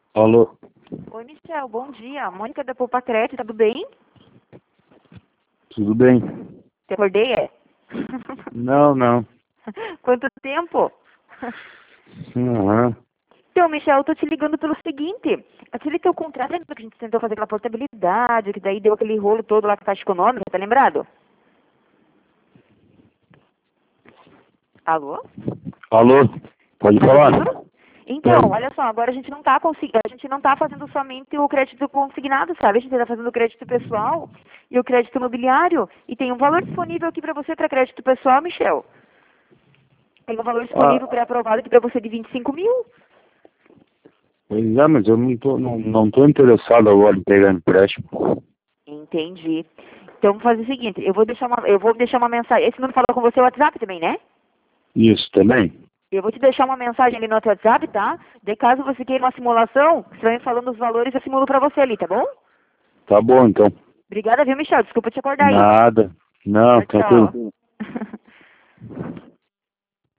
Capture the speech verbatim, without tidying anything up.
Alô? Oi, Michel, bom dia. Mônica da Poupa Crédito, tudo bem? Tudo bem? Te acordei, é? Não, não. Quanto tempo? Aham. Então, Michel, eu tô te ligando pelo seguinte. Aquele teu contrato, lembra que a gente tentou fazer aquela portabilidade, que daí deu aquele rolo todo lá com a Caixa Econômica, tá lembrado? Alô? Alô? Pode Tá me falar? ouvindo? Então, Pode. olha só, agora a gente não tá consegui... a gente não tá fazendo somente o crédito consignado, sabe? A gente tá fazendo o crédito pessoal e o crédito imobiliário. E tem um valor disponível aqui para você para crédito pessoal, Michel. Tem um valor Ah, disponível pré-aprovado aqui para você de vinte e cinco mil. pois é, mas eu não tô, não, não tô interessado agora em pegar empréstimo. Entendi. Então vamos fazer o seguinte, eu vou deixar uma, eu vou deixar uma mensagem. Esse número falou com você o WhatsApp também, né? Isso também? Eu vou te deixar uma mensagem ali no outro WhatsApp, tá? De caso você queira uma simulação, você vai me falando os valores, eu simulo pra você ali, tá bom? Tá bom, então. Obrigada, viu, Michel? Desculpa te acordar aí. Nada. Não, Tchau, tchau. tranquilo.